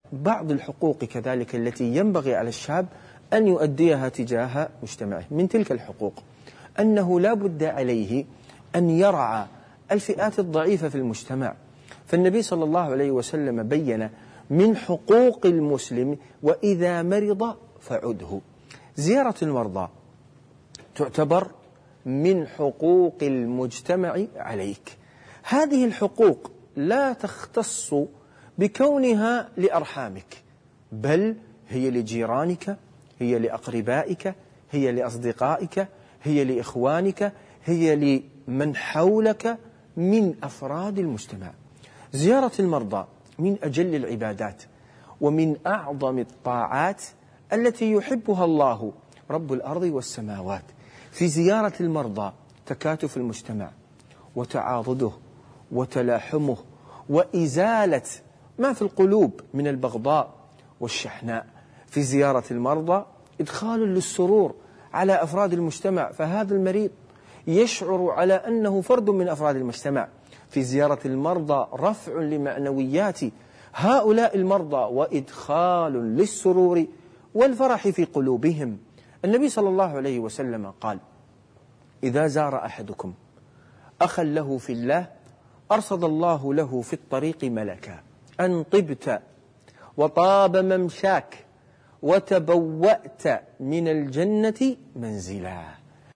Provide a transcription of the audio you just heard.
بعض الحقوق كذلك التي ينبغي على الشاب أن يؤديها تجاه مجتمعه. من تلك الحقوق أنه لا بد عليه أن يرعى الفئات الضعيفة في المجتمع. فالنبي صلى الله عليه وسلم بين من حقوق المسلم: وإذا مرض فعده. زيارة المرضى تعتبر من حقوق المجتمع عليك. هذه الحقوق لا تختص بكونها لأرحامك، بل هي لجيرانك، هي لأقربائك، هي لأصدقائك، هي لإخوانك، هي لمن حولك من أفراد المجتمع. زيارة المرضى من أجل العبادات ومن أعظم الطاعات التي يحبها الله رب الأرض والسماوات. في زيارة المرضى تكاتف المجتمع وتعاضده وتلاحمه وإزالة ما في القلوب من البغضاء والشحناء. في زيارة المرضى إدخال للسرور على أفراد المجتمع، فهذا المريض يشعر على أنه فرد من أفراد المجتمع. في زيارة المرضى رفع لمعنويات هؤلاء المرضى وإدخال للسرور والفرح في قلوبهم. النبي صلى الله عليه وسلم قال: إذا زار أحدكم أخا له في الله أرصد الله له في الطريق ملكا أن طبت وطاب ممشاك وتبوأت من الجنة منزلا.